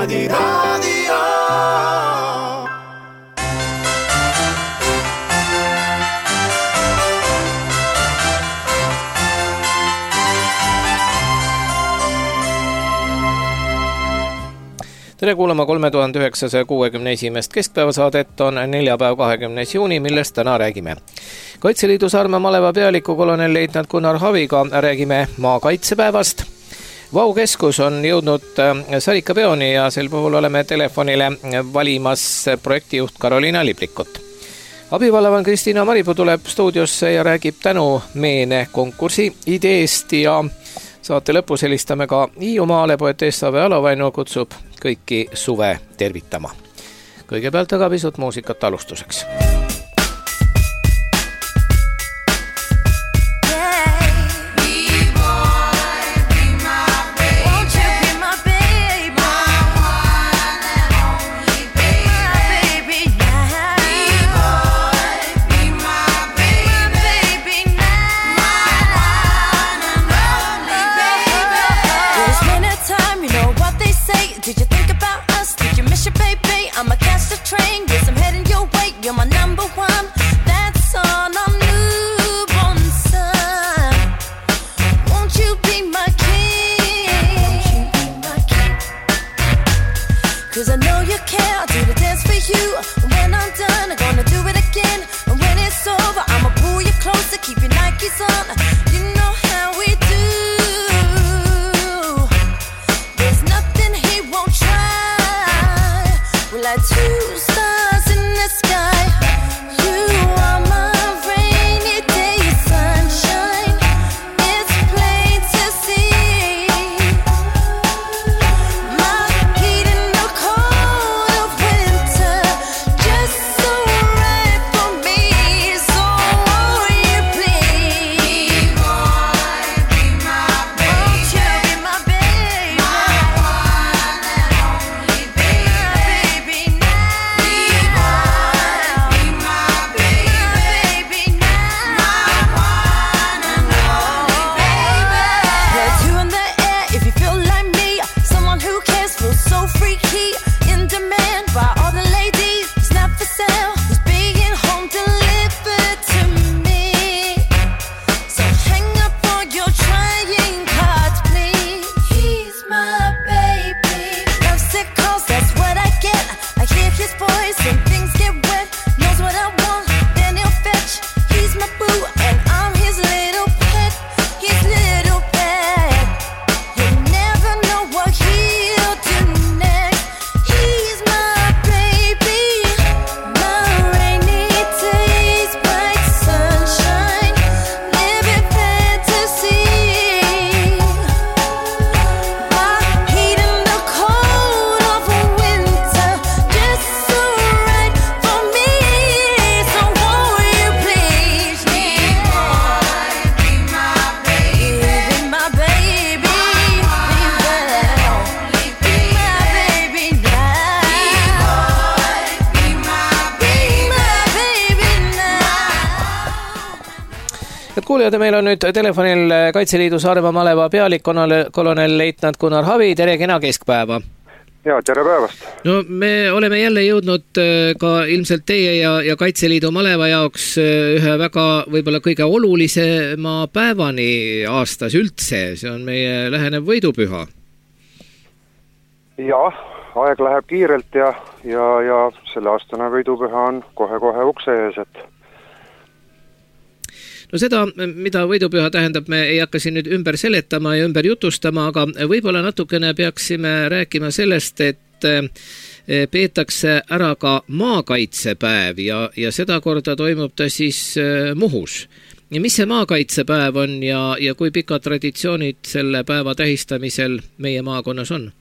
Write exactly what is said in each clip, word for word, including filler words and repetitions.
Vikerraadio raadio. Tere kuulama kolme tuhande üheksasaja kuuekümne esimest keskpäevasaadet on neljapäev kahekümnes juuni, millest täna räägime. Kaitseliidu Saarma maleva pealiku kolonel leitnant Gunnar Haviga räägime maakaitsepäevast. Vau keskus on jõudnud sarikapeoni ja sel puhul oleme telefonile valimas projektijuht Karoliina Liblikut. Abivalavan Kristiina Maripuu tuleb stuudiosse ja räägib tänu meene konkursi ideest ja saate lõpus helistame ka Hiiumaale, poeteessa Ave Alovainu kutsub kõiki suve tervitama. Kõigepealt aga pisut muusikat alustuseks. You're my number one, that's on a newborn son. Won't you be my king? Cause I know you care, I'll do the dance for you. And when I'm done, I'm gonna do it again. And when it's over, I'ma pull you closer, keep your Nikes on. You know how we do. There's nothing he won't try. We're like two stars in the sky. Kuulijad, meil on nüüd telefonil Kaitseliidu Saarma maleva pealik kolonel leitnant Gunnar Havi. Tere, kena keskpäeva. Ja, tere päevast. No me oleme jälle jõudnud ka ilmselt teie ja, ja Kaitseliidu maleva jaoks ühe väga võib-olla kõige olulisema päevani aastas üldse. See on meie lähenev võidupüha. Ja, aeg läheb kiirelt ja, ja, ja selle aastane võidupüha on kohe-kohe ukse ees, et no seda, mida võidupüha tähendab, me ei hakka siin nüüd ümber seletama ja ümber jutustama, aga võib-olla natukene peaksime rääkima sellest, et peetakse ära ka maakaitsepäev ja, ja seda korda toimub ta siis Muhus. Ja mis see maakaitsepäev on ja, ja kui pikad traditsioonid selle päeva tähistamisel meie maakonnas on?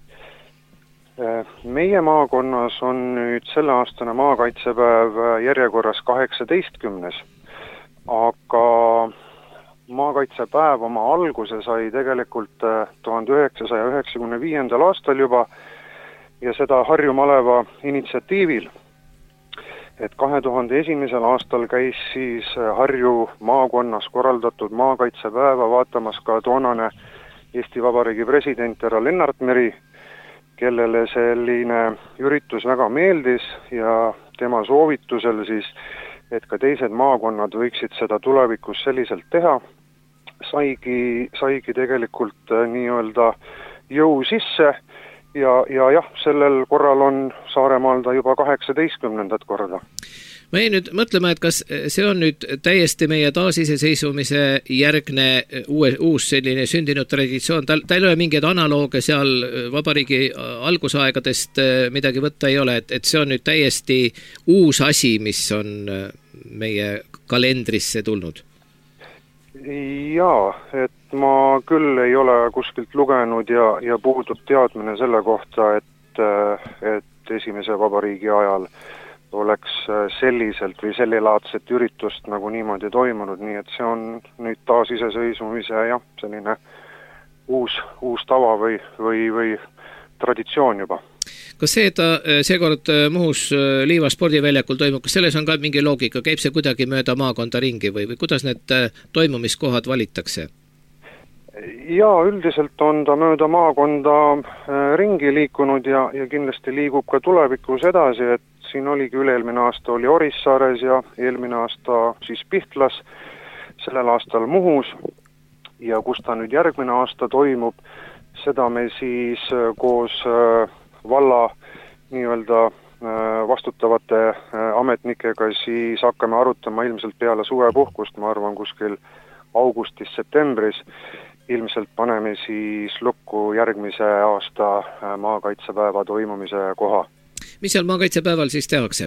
Meie maakonnas on nüüd selle aastane maakaitsepäev järjekorras kaheksateistkümnes. Aga maakaitsepäev oma alguse sai tegelikult tuhande üheksasaja üheksakümne viiendal aastal juba ja seda Harju maleva initsiatiivil. Et kahe tuhande esimesel aastal käis siis Harju maakonnas korraldatud maakaitsepäeva vaatamas ka toonane Eesti Vabariigi president härra Lennart Meri, kellele selline üritus väga meeldis ja tema soovitusel siis, et ka teised maakonnad võiksid seda tulevikus selliselt teha, saigi, saigi tegelikult nii-öelda jõu sisse ja, ja jah, sellel korral on Saaremaal ta juba kaheksateistkümnendat korda. Ma jäin nüüd mõtlema, et kas see on nüüd täiesti meie taasiseseisvumise järgne uue, uus selline sündinud traditsioon, tal, tal ei ole mingeid analooge seal vabariigi algusaegadest midagi võtta ei ole, et, et see on nüüd täiesti uus asi, mis on meie kalendrisse tulnud? Jaa, et ma küll ei ole kuskilt lugenud ja, ja puudub teadmine selle kohta, et, et esimese vabariigi ajal oleks selliselt või sellilaadset üritust nagu niimoodi toimunud, nii et see on nüüd taasiseseisvumise jah, selline uus, uus tava või, või, või traditsioon juba. Kas see, et ta seekord Muhus Liiva spordiväljakul toimub, kas selles on ka mingi loogika, käib see kuidagi mööda maakonda ringi või, või kuidas need toimumiskohad valitakse? Jaa, üldiselt on ta mööda maakonda ringi liikunud ja, ja kindlasti liigub ka tulevikus edasi, et siin oligi üle-eelmine aasta oli Orissaares ja eelmine aasta siis Pihtlas, sellel aastal Muhus ja kus ta nüüd järgmine aasta toimub, seda me siis koos valla nii-öelda vastutavate ametnikega siis hakkame arutama ilmselt peale suvepuhkust, ma arvan kuskil augustis-septembris, ilmselt paneme siis lukku järgmise aasta maakaitsepäeva toimumise koha. Mis seal maakaitsepäeval siis tehakse?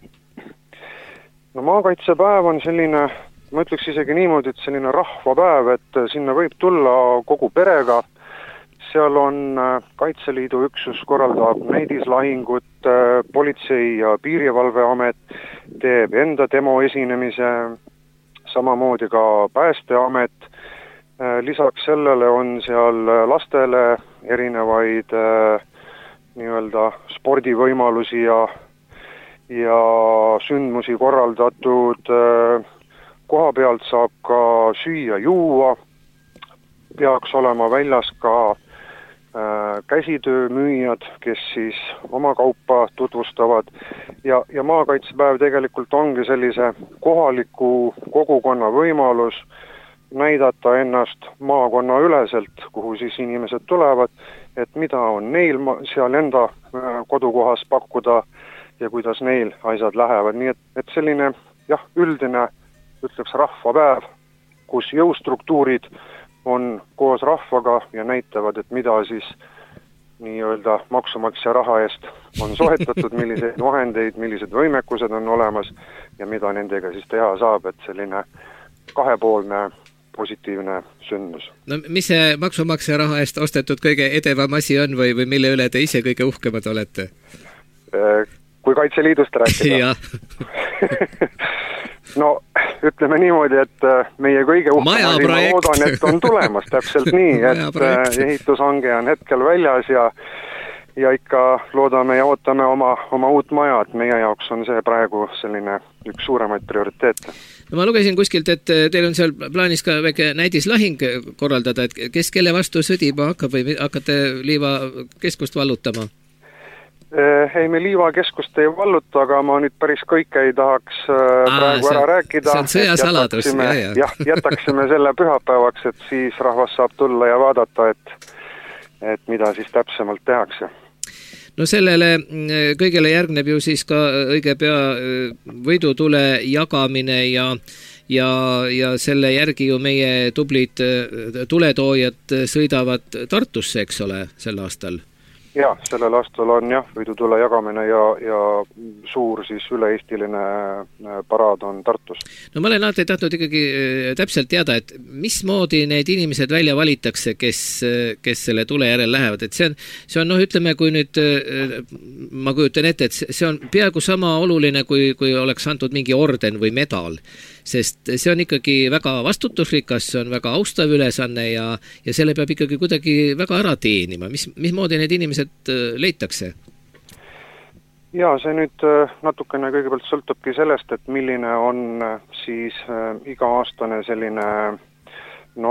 No maakaitsepäev on selline, ma ütleks isegi niimoodi, et selline rahvapäev, et sinna võib tulla kogu perega, seal on Kaitseliidu üksus korraldab näidislahingut, politsei- ja piirivalveamet teeb enda demo esinemise, samamoodi ka Päästeamet, lisaks sellele on seal lastele erinevaid nii-öelda spordivõimalusi ja, ja sündmusi korraldatud, koha pealt saab ka süüa, juua, peaks olema väljas ka käsitöömüüjad, kes siis oma kaupa tutvustavad ja, ja maakaitsepäev tegelikult ongi sellise kohaliku kogukonna võimalus näidata ennast maakonna üleselt, kuhu siis inimesed tulevad, et mida on neil seal enda kodukohas pakkuda ja kuidas neil asjad lähevad. Nii et, et selline jah, üldine, ütleks rahvapäev, kus jõustruktuurid on koos rahvaga ja näitavad, et mida siis nii-öelda maksumaksja raha eest on soetatud, milliseid vahendeid, millised võimekused on olemas ja mida nendega siis teha saab, et selline kahepoolne positiivne sündmus. No mis see maksumaksja raha eest ostetud kõige edevam asi on või, või mille üle te ise kõige uhkemad olete? Kui Kaitseliidust rääkida? No, ütleme niimoodi, et meie kõige uhkemad loodan, et on tulemas täpselt nii, et ehitushange on hetkel väljas ja ja ikka loodame ja ootame oma, oma uut maja, et meie jaoks on see praegu selline üks suuremaid prioriteete. No ma lugesin kuskilt, et teil on seal plaanis ka väike näidislahing korraldada, et kes kelle vastu sõdima hakkab või hakkate Liiva keskust vallutama? Ei, me Liiva keskust ei valluta, aga ma nüüd päris kõike ei tahaks Aa, praegu ära rääkida. See on sõjasaladus. Jätaksime, jah, jah, jätaksime selle pühapäevaks, et siis rahvas saab tulla ja vaadata, et, et mida siis täpsemalt tehakse. No sellele kõigele järgneb ju siis ka õige pea võidutule jagamine ja, ja, ja selle järgi ju meie tublid tuletoojad sõidavad Tartusse, eks ole, sel aastal? Jah, sellel aastal on jah, võidutule jagamine ja, ja suur siis üle-eestiline paraad on Tartus. No ma olen alati tahtnud ikkagi täpselt teada, et mismoodi need inimesed välja valitakse, kes, kes selle tule järel lähevad, et see on, see on noh, ütleme, kui nüüd ma kujutan ette, et see on peaaegu sama oluline, kui, kui oleks antud mingi orden või medal, sest see on ikkagi väga vastutusrikas, see on väga austav ülesanne ja, ja selle peab ikkagi kuidagi väga ära teenima. Mis, mismoodi need inimesed leitakse? Ja see nüüd natukene kõigepealt sõltubki sellest, et milline on siis iga-aastane selline noh,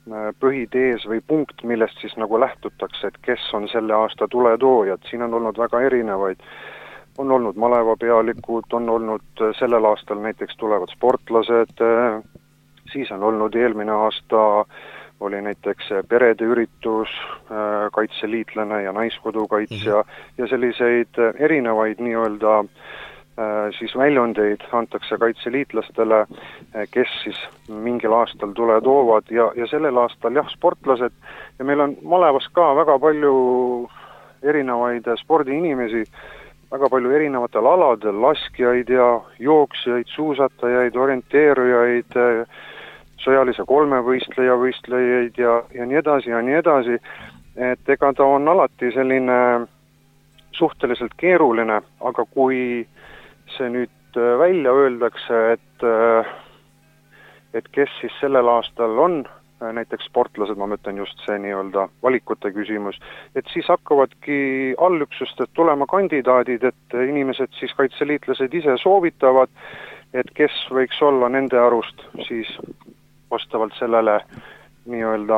põhitees või punkt, millest siis nagu lähtutakse, et kes on selle aasta tuletoojad. Siin on olnud väga erinevaid. On olnud malevapealikud, on olnud sellel aastal näiteks tulevad sportlased, siis on olnud eelmine aasta oli näiteks perede üritus, kaitseliitlane ja naiskodukaitsja mm-hmm. ja selliseid erinevaid nii-öelda siis väljundeid antakse kaitseliitlastele, kes siis mingil aastal tule toovad ja, ja sellel aastal jah, sportlased ja meil on malevas ka väga palju erinevaid spordiinimesi, väga palju erinevatel aladel, laskjaid ja jooksjaid, suusatajaid, orienteerujaid, sõjalise kolmevõistleja võistlejaid ja, ja nii edasi ja nii edasi, et ega ta on alati selline suhteliselt keeruline, aga kui see nüüd välja öeldakse, et, et kes siis sellel aastal on, näiteks sportlased, ma mõtlen just see nii-öelda valikute küsimus, et siis hakkavadki allüksustest tulema kandidaadid, et inimesed siis kaitseliitlased ise soovitavad, et kes võiks olla nende arust siis vastavalt sellele nii-öelda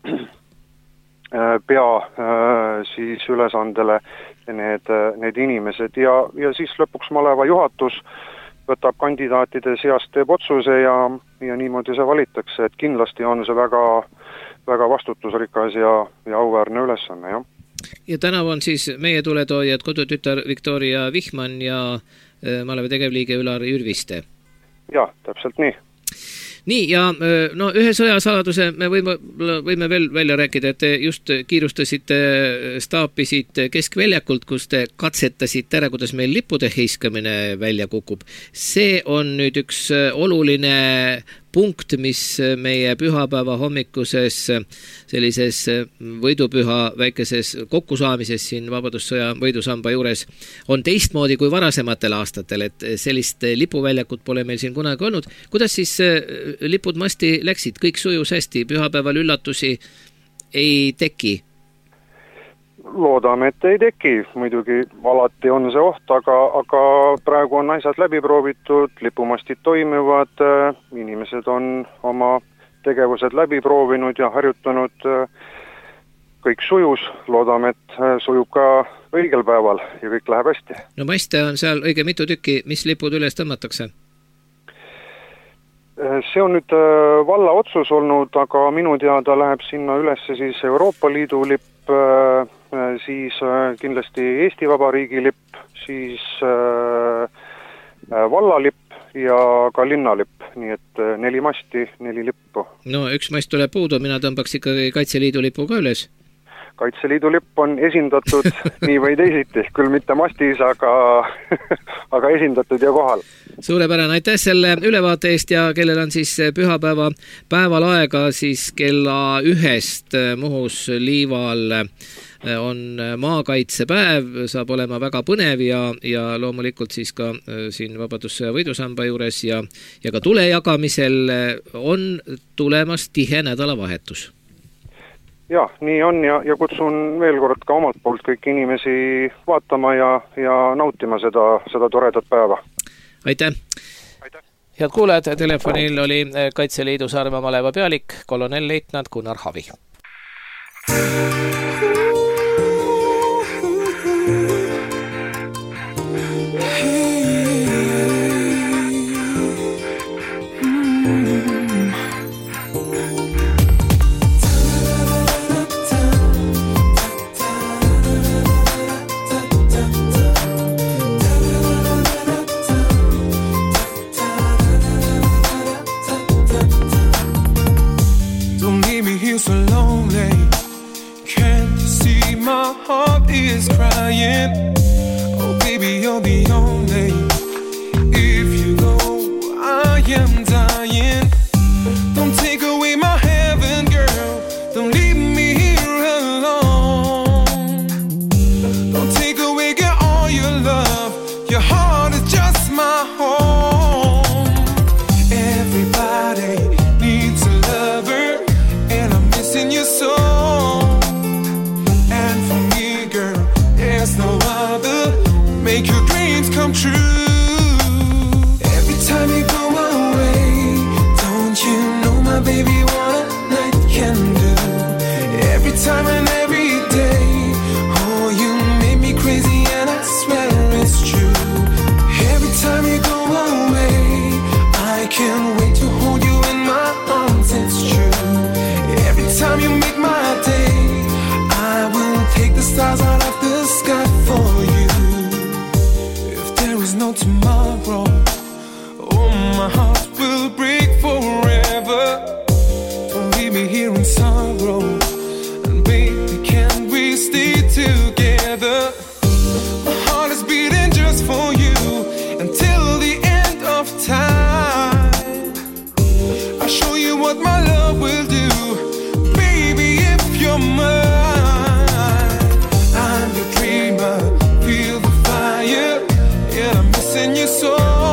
pea siis ülesandele need, need inimesed ja, ja siis lõpuks maleva juhatus võtab kandidaatide seast, teeb otsuse ja, ja niimoodi see valitakse, et kindlasti on see väga, väga vastutusrikas ja, ja auväärne ülesanne, jah. Ja tänav on siis meie tuletoojad kodutütar Viktoria Vihman ja maleva tegevliige Ülar Jürviste. Jah, täpselt nii. Nii, ja no ühe sõjasaladuse me võime, võime veel välja rääkida, et te just kiirustasite, staapisite keskväljakult, kus te katsetasite ära, kuidas meil lippude heiskamine välja kukub. See on nüüd üks oluline punkt, mis meie pühapäeva hommikuses sellises võidupüha väikeses kokkusaamises siin Vabadussõja võidusamba juures on teistmoodi kui varasematel aastatel, et sellist lipuväljakut pole meil siin kunagi olnud. Kuidas siis lipud masti läksid? Kõik sujus hästi, pühapäeval üllatusi ei teki? Loodame, et ei teki. Muidugi alati on see oht, aga, aga praegu on asjad läbi proovitud, lipumastid toimivad, inimesed on oma tegevused läbi proovinud ja harjutanud. Kõik sujus, loodame, et sujub ka õigel päeval ja kõik läheb hästi. No maste on seal õige mitu tükki, mis lipud üles tõmmatakse? See on nüüd valla otsus olnud, aga minu teada läheb sinna üles siis Euroopa Liidu lipp, siis kindlasti Eesti Vabariigi lipp, siis vallalipp ja ka linnalipp, nii et neli masti, neli lippu. No üks mast tuleb puudu, mina tõmbaks ikkagi Kaitseliidu lipu ka üles. Kaitseliidu lipp on esindatud nii või teisiti, küll mitte mastis, aga, aga esindatud ja kohal. Suurepärane, aitäh selle ülevaate eest ja kellel on siis pühapäeva päeval aega, siis kella ühest Muhus liival on maakaitsepäev, saab olema väga põnev ja, ja loomulikult siis ka siin Vabadussõja võidusamba juures ja, ja ka tule jagamisel on tulemas tihe nädalavahetus. Jah, nii on ja, ja kutsun veel kord ka omalt poolt kõik inimesi vaatama ja, ja nautima seda, seda toredat päeva. Aitäh! Aitäh! Head kuulajad, telefonil oli Kaitseliidu Saaremaa maleva pealik, kolonelleitnant Gunnar Havi. So lonely, can't you see my heart is crying? Oh baby, you're the only. If you go, I am dying. Don't take away my heaven, girl. Don't leave me here alone. Don't take away, get all your love. Your heart is just my home. Everybody needs a lover, and I'm missing you so. And for me, girl, there's no other. Make your dreams come true. the stars out of the sky for you. If there is no tomorrow, oh, my heart will break forever. Don't leave me here in sorrow. And baby, can we stay together? My heart is beating just for you until the end of time. I'll show you what my love will do, baby, if you're mine. I'm your dreamer, feel the fire, yeah, I'm missing you so.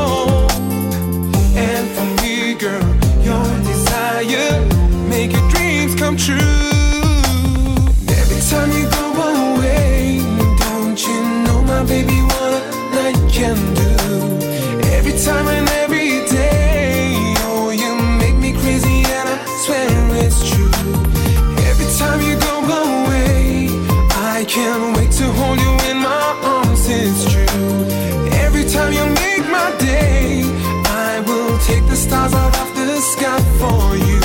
And for me, girl, your desire, make your dreams come true. Every time you go away, don't you know my baby what a night can do? Every time and every day, oh, you make me crazy and I swear it's true. Every time you go away, I can't wait to hold you in my arms, it's true. Every time you make my day, I will take the stars out of the sky for you.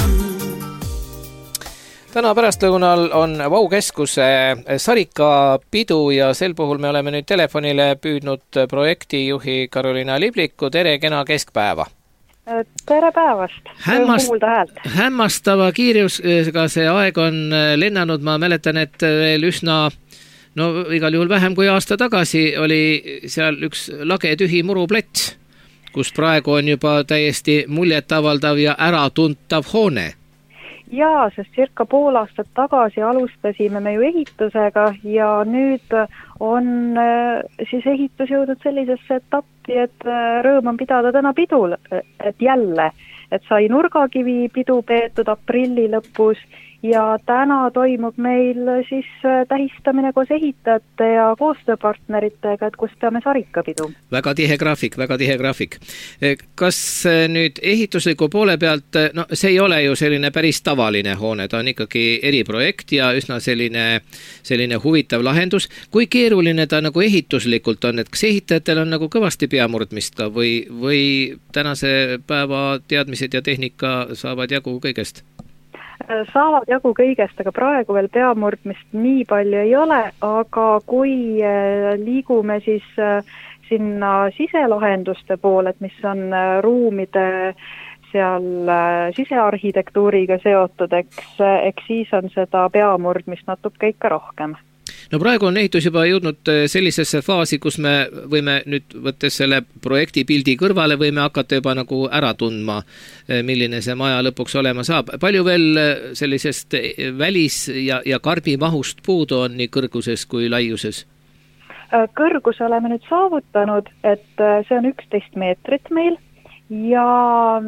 Täna pärastlõunal on Vau-keskuse Sarika pidu ja sel puhul me oleme nüüd telefonile püüdnud projektijuhi Karolina Libliku. Tere, kena keskpäeva! Tere päevast! Hämmast, hämmastava kiirusega see aeg on lennanud. Ma mäletan, et veel üsna, no igal juhul vähem kui aasta tagasi oli seal üks lage tühi muruplats, kus praegu on juba täiesti muljetavaldav ja äratuntav hoone. Jaa, sest circa pool aastat tagasi alustasime me ju ehitusega ja nüüd on siis ehitus jõudnud sellisesse etappi, et rõõm on pidada täna pidul, et jälle, et sai nurgakivi pidu peetud aprilli lõpus ja täna toimub meil siis tähistamine koos ehitajate ja koostööpartneritega, et kus peame Sarika pidu. Väga tihe graafik, väga tihe graafik. Kas nüüd ehitusliku poole pealt, no see ei ole ju selline päris tavaline hoone, ta on ikkagi eriprojekt ja üsna selline, selline huvitav lahendus. Kui keeruline ta nagu ehituslikult on, et kas ehitajatel on nagu kõvasti peamurdmist ka või, või tänase päeva teadmised ja tehnika saavad jagu kõigest? Saavad jagu kõigest, aga praegu veel peamurdmist nii palju ei ole, aga kui liigume siis sinna siselahenduste poole, et mis on ruumide seal sisearhitektuuriga seotud, eks, eks siis on seda peamurdmist natuke ikka rohkem. No praegu on ehitus juba jõudnud sellisesse faasi, kus me võime nüüd võttes selle projekti pildi kõrvale, võime hakata juba nagu ära tundma, milline see maja lõpuks olema saab. Palju veel sellisest välis- ja, ja karbimahust puudu on nii kõrguses kui laiuses? Kõrgus oleme nüüd saavutanud, et see on üksteist meetrit meil ja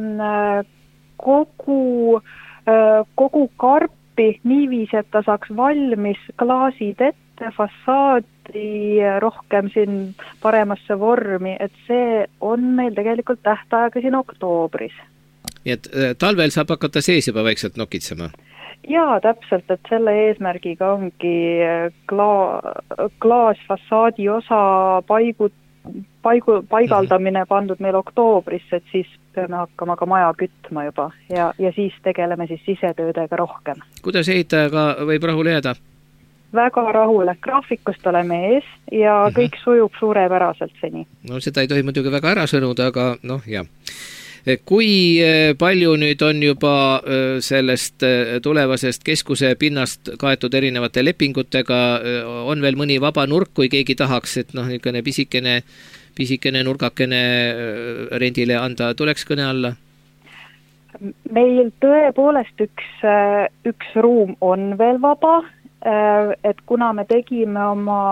kogu, kogu karp niiviisi, et ta saaks valmis klaasid ette, fassaadi rohkem siin paremasse vormi, et see on meil tegelikult tähtaega siin oktoobris. Nii et talvel saab hakata sees juba vaikselt nokitsema? Jaa, täpselt, et selle eesmärgiga ongi kla- klaasfassaadi osa paigut Paigu, paigaldamine pandud meil oktoobris, et siis peame hakkama ka maja kütma juba ja, ja siis tegeleme siis sisetöödega rohkem. Kuidas ehitajaga võib rahule jääda? Väga rahule. Graafikust oleme ees ja uh-huh. kõik sujub suurepäraselt seni. No seda ei tohi muidugi väga ära sõnuda, aga noh, jah. Kui palju nüüd on juba sellest tulevasest keskuse pinnast kaetud erinevate lepingutega, on veel mõni vaba nurk, kui keegi tahaks, et noh, niisugune pisikene, pisikene nurgakene rendile anda, tuleks kõne alla? Meil tõepoolest üks, üks ruum on veel vaba, et kuna me tegime oma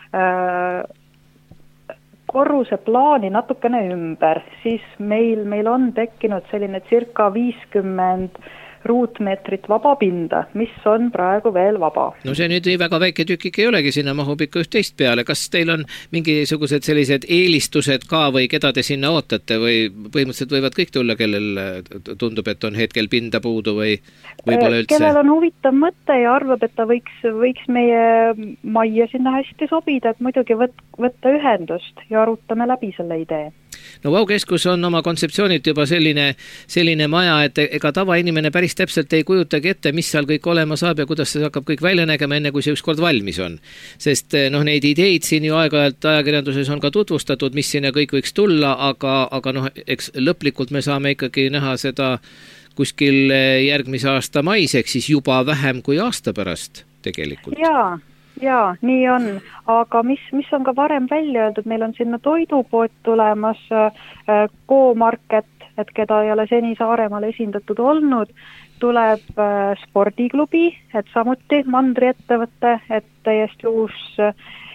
korruse plaani natukene ümber, siis meil, meil on tekkinud selline circa viiskümmend ruutmeetrit vaba pinda, mis on praegu veel vaba. No see nüüd väga väike tükik ei olegi, sinna mahub ikka üht teist peale. Kas teil on mingisugused sellised eelistused ka või keda te sinna ootate või põhimõtteliselt võivad kõik tulla, kellel tundub, et on hetkel pinda puudu või võib-olla üldse? Kellel on huvitav mõte ja arvab, et ta võiks, võiks meie majja sinna hästi sobida, et muidugi võt, võtta ühendust ja arutame läbi selle idee. no Vau-keskus on oma kontseptsioonilt juba selline, selline maja, et ega tavainimene päris täpselt ei kujutagi ette, mis seal kõik olema saab ja kuidas see hakkab kõik välja nägema, enne kui see ükskord valmis on. Sest noh, neid ideid siin ju aeg-ajalt ajakirjanduses on ka tutvustatud, mis sinna kõik võiks tulla, aga, aga noh, eks lõplikult me saame ikkagi näha seda kuskil järgmise aasta mais, ehk siis juba vähem kui aasta pärast tegelikult. Jaa. Jaa, nii on, aga mis, mis on ka varem välja öeldud, meil on sinna toidupood tulemas äh, Go-Market, et keda ei ole seni Saaremaal esindatud olnud, tuleb äh, spordiklubi, et samuti mandriettevõte, et täiesti uus äh,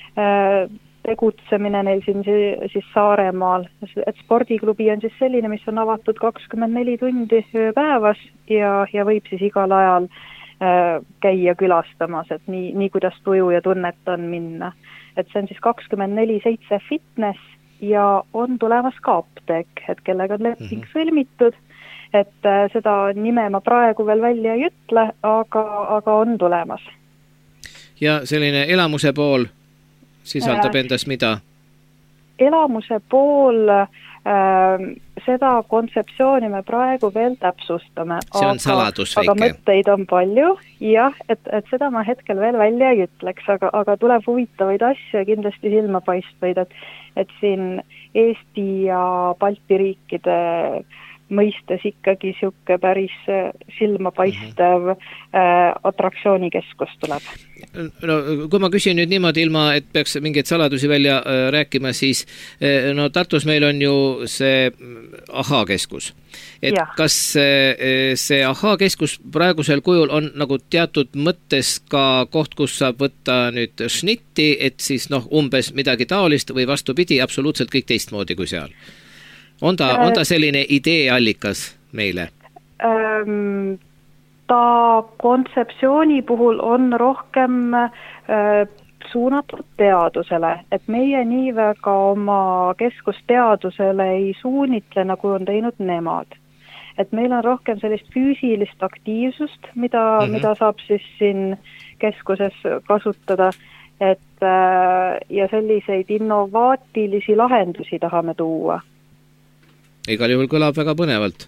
tegutsemine neil siin siis Saaremaal, et spordiklubi on siis selline, mis on avatud kakskümmend neli tundi päevas ja, ja võib siis igal ajal käia külastamas, et nii, nii kuidas tuju ja tunnet on minna. Et see on siis kakskümmend neli seitse fitness ja on tulemas ka apteek, et kellega on leping mm-hmm. sõlmitud, et seda nime ma praegu veel välja ei ütle, aga, aga on tulemas. Ja selline elamuse pool sisaldab endas mida? Elamuse pool äh, seda kontseptsiooni me praegu veel täpsustame. See on aga, saladus väike. Aga mõtteid on palju, jah, et, et seda ma hetkel veel välja ei ütleks, aga, aga tuleb huvitavaid asju ja kindlasti silmapaistvaid, et, et siin Eesti ja Balti riikide mõistes ikkagi siuke päris silmapaistev mm-hmm. äh, atraktsioonikeskus tuleb. No, kui ma küsin nüüd niimoodi ilma, et peaks mingeid saladusi välja äh, rääkima, siis äh, no Tartus meil on ju see Aha-keskus. Et ja. Kas äh, see Aha-keskus praegusel kujul on nagu teatud mõttes ka koht, kus saab võtta nüüd šnitti, et siis noh, umbes midagi taolist või vastupidi, absoluutselt kõik teistmoodi kui seal? On ta, on ta selline ideeallikas meile? Ähm, ta kontseptsiooni puhul on rohkem äh, suunatud teadusele, et meie nii väga oma keskusteadusele ei suunitle, nagu on teinud nemad. Et meil on rohkem sellist füüsilist aktiivsust, mida, mm-hmm. mida saab siis siin keskuses kasutada, et äh, ja selliseid innovaatilisi lahendusi tahame tuua. Igal juhul kõlab väga põnevalt.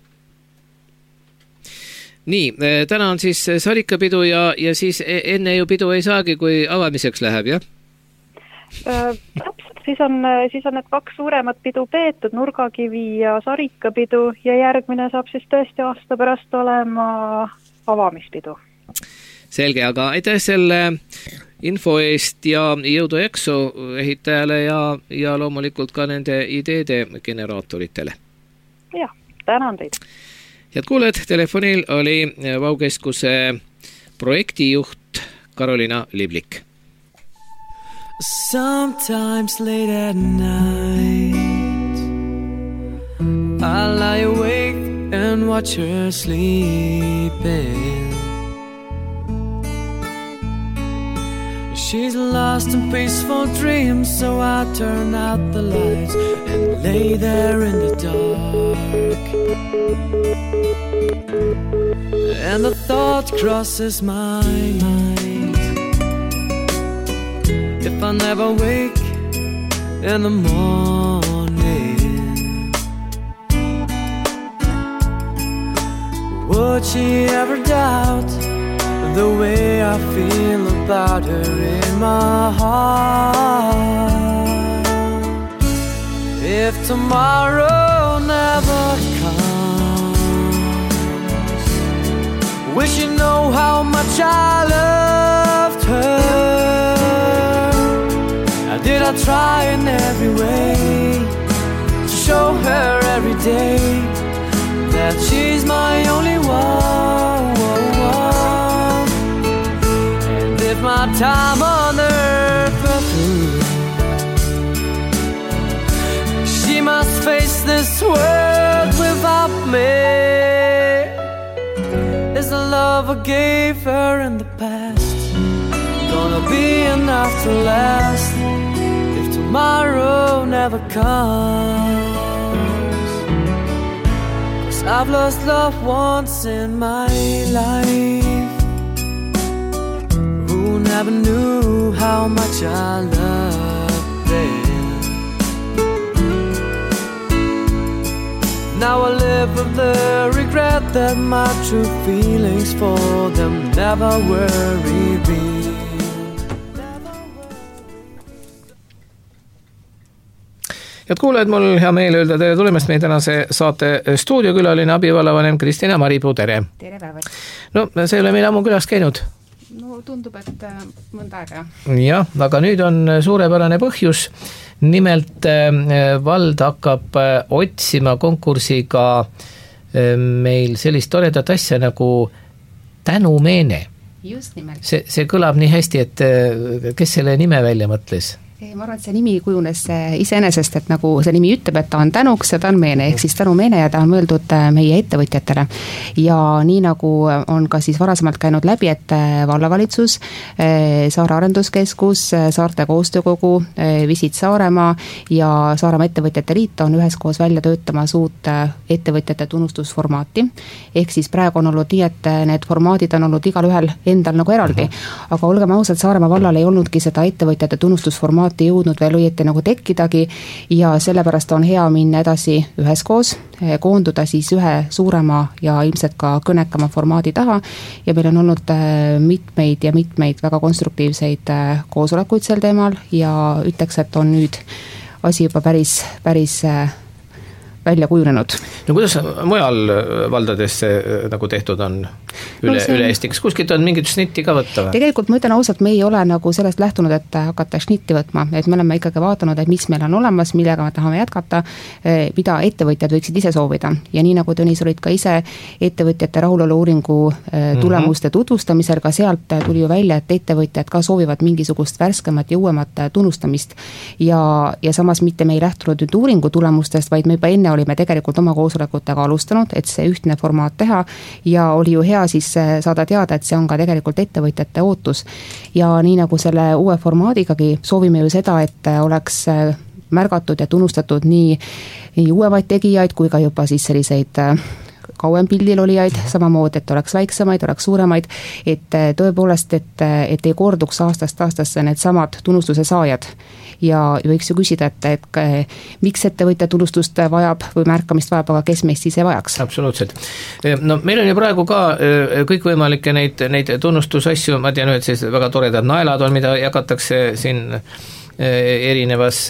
Nii, täna on siis salikapidu ja, ja siis enne ju pidu ei saagi, kui avamiseks läheb, jah? Äh, täpselt, siis on, siis on need kaks suuremat pidu peetud, nurgakivi ja sarikapidu ja järgmine saab siis tõesti aasta pärast olema avamispidu. Selge, aga aitäh selle info eest ja jõudu jaksu ehitajale ja, ja loomulikult ka nende ideede generaatoritele. Jah, tänan teid. Head kuuled, telefonil oli Vau-keskuse projektijuht Karolina Liblik. Sometimes late at night I lie awake and watch her sleeping. She's lost in peaceful dreams, so I turn out the lights and lay there in the dark. And the thought crosses my mind, if I never wake in the morning, would she ever doubt the way I feel about her in my heart? If tomorrow never comes, will she know how much I loved her? Did I try in every way to show her every day that she's my only one? If my time on earth were through, she must face this world without me. Is the love I gave her in the past gonna be enough to last if tomorrow never comes? 'Cause I've lost love once in my life, never knew how much I loved them. Now I live with the regret that my true feelings for them never were revealed. Head kuulajad, mul hea meel öelda tere tulemast meie tänase saate stuudiokülaline abivallavanem Kristina Maripuu, tere! Tere päevast! No, see ei ole meil ammu külas käinud. No tundub, et mõnda aega. Jah, aga nüüd on suurepärane põhjus. Nimelt vald hakkab otsima konkursiga meil sellist toredat asja nagu tänumeene. Just nimelt. See, see kõlab nii hästi, et kes selle nime välja mõtles? Ma arvan, et see nimi kujunes iseenesest, et nagu see nimi ütleb, et ta on tänuks ja ta on meene, ehk siis tänumeene ja ta on mõeldud meie ettevõtjatele. Ja nii nagu on ka siis varasemalt käinud läbi, et vallavalitsus, Saare Arenduskeskus, Saarte Koostöökogu, Visit Saaremaa ja Saaremaa ettevõtjate liit on üheskoos välja töötamas uut ettevõtjate tunnustusformaati. Ehk siis praegu on olnud nii, et need formaadid on olnud igal ühel endal nagu eraldi. Aga olgem ausad, Saaremaa vallal ei olnudki seda ettevõtjate tunnustusformaati jõudnud veel õieti nagu tekkidagi ja sellepärast on hea minna edasi üheskoos, koonduda siis ühe suurema ja ilmselt ka kõnekama formaadi taha ja meil on olnud mitmeid ja mitmeid väga konstruktiivseid koosolekuid sel teemal ja ütleks, et on nüüd asi juba päris, päris välja kujunenud. No kuidas mujal valdades see nagu tehtud on üle, no see... üle Eesti? Kas kuskilt on mingit šnitti ka võtta? Või? Tegelikult ma ütlen ausalt, me ei ole nagu sellest lähtunud, et hakata šnitti võtma, et me oleme ikkagi vaatanud, et mis meil on olemas, millega me tahame jätkata, mida ettevõtjad võiksid ise soovida. Ja nii nagu Tõnis olid ka ise ettevõtjate rahulolu uuringu tulemuste tutvustamisel, ka sealt tuli ju välja, et ettevõtjad ka soovivad mingisugust värskemat ja uuemat tunnustamist. Ja, ja samas mitte me ei lähtunud nüüd uuringu tulemustest, vaid me juba enne olime tegelikult oma koosolekutega alustanud, et see ühtne formaat teha ja oli ju hea siis saada teada, et see on ka tegelikult ettevõtjate ootus. Ja nii nagu selle uue formaadikagi soovime ju seda, et oleks märgatud ja tunnustatud nii, nii uuemaid tegijaid kui ka juba siis selliseid kauem pildil olijaid, samamoodi, et oleks väiksemaid, oleks suuremaid, et tõepoolest, et, et ei korduks aastast aastasse need samad tunnustuse saajad. Ja võiks ju küsida, et, et miks ettevõtja tunnustust vajab või märkamist vajab, aga kes meist siis ei vajaks? Absoluutselt. No meil on ju praegu ka kõikvõimalikke neid, neid tunnustusasju, ma tean, et siis väga toredad naelad on, mida jagatakse siin erinevas,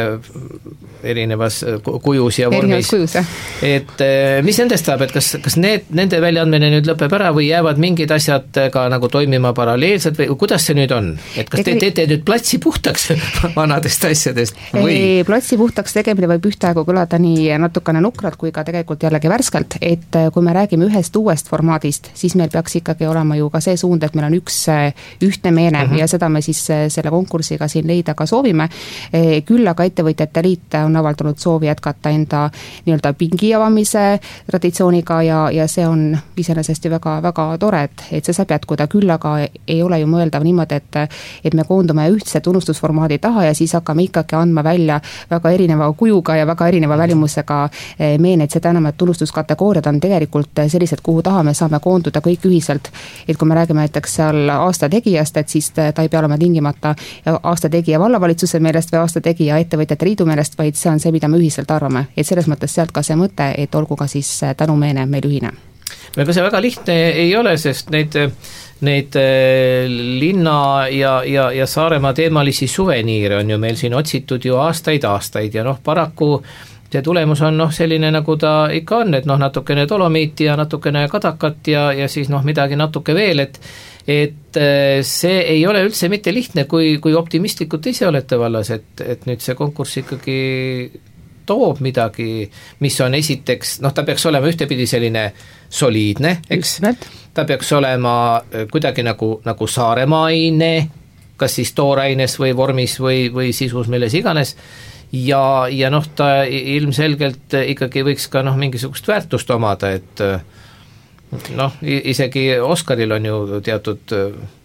erinevas kujus ja vormis. Kujus, et mis nendest saab, et kas, kas need, nende väljaandmine nüüd lõpeb ära või jäävad mingid asjad ka nagu toimima paralleelselt või kuidas see nüüd on? Et kas te teete nüüd platsi puhtaks vanadest asjadest? Või? Platsi puhtaks tegemine võib ühtaegu kõlada nii natukene nukralt kui ka tegelikult jällegi värskelt, et kui me räägime ühest uuest formaadist, siis meil peaks ikkagi olema ju ka see suund, et meil on üks ühtne meene uh-huh. ja seda me siis selle konkursiga siin leida ka soovime. Küll aga ettevõtjate liit on avaldanud soovi jätkata enda nii-öelda pingi avamise traditsiooniga ja, ja see on iseenesest ju väga, väga tore, et, et see saab jätkuda. Küll aga ei ole ju mõeldav niimoodi, et, et me koondume ühtse tunnustusformaadi taha ja siis hakkame ikkagi andma välja väga erineva kujuga ja väga erineva välimusega meeneid. Seda enam, et tunnustuskategooriad on tegelikult sellised, kuhu taha me saame koonduda kõik ühiselt. Et kui me räägime näiteks seal aasta tegijast, et siis ta ei pea olema tingimata aasta tegija vallavalitsuse meelest või aasta tegija ettevõtjate liidu meelest, vaid see on see, mida me ühiselt arvame. Et selles mõttes sealt ka see mõte, et olgu ka siis tänumeene meil ühine. Ega see väga lihtne ei ole, sest neid, neid linna ja, ja, ja Saaremaa teemalisi suveniire on ju meil siin otsitud ju aastaid, aastaid ja noh, paraku see tulemus on noh, selline nagu ta ikka on, et noh, natukene dolomiiti ja natukene kadakat ja, ja siis noh, midagi natuke veel, et et see ei ole üldse mitte lihtne, kui, kui optimistlikud te ise olete vallas, et, et nüüd see konkurss ikkagi toob midagi, mis on esiteks, noh, ta peaks olema ühtepidi selline soliidne, eks? Ta peaks olema kuidagi nagu, nagu saaremaaine, kas siis tooraines või vormis või, või sisus, milles iganes, ja, ja noh, ta ilmselgelt ikkagi võiks ka noh, mingisugust väärtust omada, et noh, isegi Oscaril on ju teatud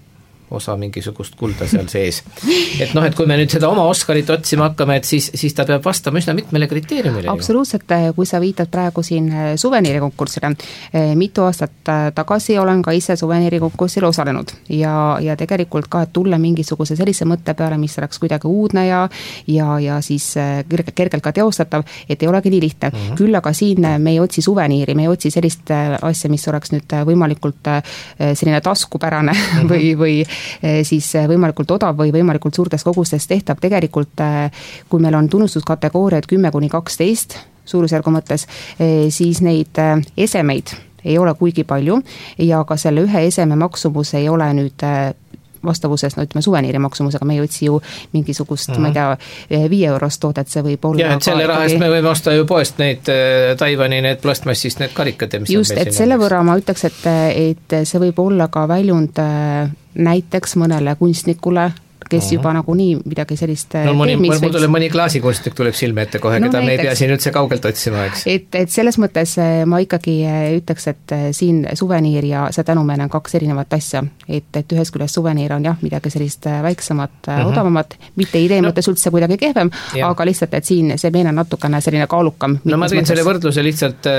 osa mingisugust kulda seal sees. Et noh, et kui me nüüd seda oma Oscarit otsima hakkame, et siis, siis ta peab vastama üsna mitmele kriteeriumile. Absoluutselt, kui sa viitad praegu siin suveniirikonkursile, mitu aastat tagasi olen ka ise suveniirikonkursil osalenud ja, ja tegelikult ka, et tulla mingisuguse sellise mõtte peale, mis oleks kuidagi uudne ja, ja, ja siis kergelt, kergelt ka teostatav, et ei olegi nii lihtne. Mm-hmm. Küll aga siin me ei otsi suveniiri, me ei otsi sellist asja, mis oleks nüüd võimalikult selline taskupärane mm-hmm. või, või siis võimalikult odav või võimalikult suurtes kogustes tehtav. Tegelikult, kui meil on tunnustuskategooriad kümme kuni kaksteist suurusjärgu mõttes, siis neid esemeid ei ole kuigi palju ja ka selle ühe eseme maksumus ei ole nüüd vastavuses, no ütleme suveniiri maksumusega, me ei otsi ju mingisugust, mm-hmm. ma ei tea, viie eurost toodet, see võib olla ja, et selle raha eest me võime osta ju poest neid Taivani, need plastmassist, need karikad, mis just, et selle näiteks. Võrra ma ütleks, et, et see võib olla ka väljund näiteks mõnele kunstnikule, kes uh-huh. juba nagu nii midagi sellist no, mõni, teeb, mis mul tuleb mõni klaasikunstnik tuleb silme ette kohe, no, keda näiteks. Me ei pea siin üldse kaugelt otsima, eks. Et, et selles mõttes ma ikkagi ütleks, et siin suveniir ja see tänumeene on kaks erinevat asja, et, et ühes küljest suveniir on jah, midagi sellist väiksemat uh-huh. odavamat, mitte idee no. mõttes üldse kuidagi kehvem, ja. Aga lihtsalt, et siin see meene on natukene selline kaalukam. No ma tõin mõttes. Selle võrdluse lihtsalt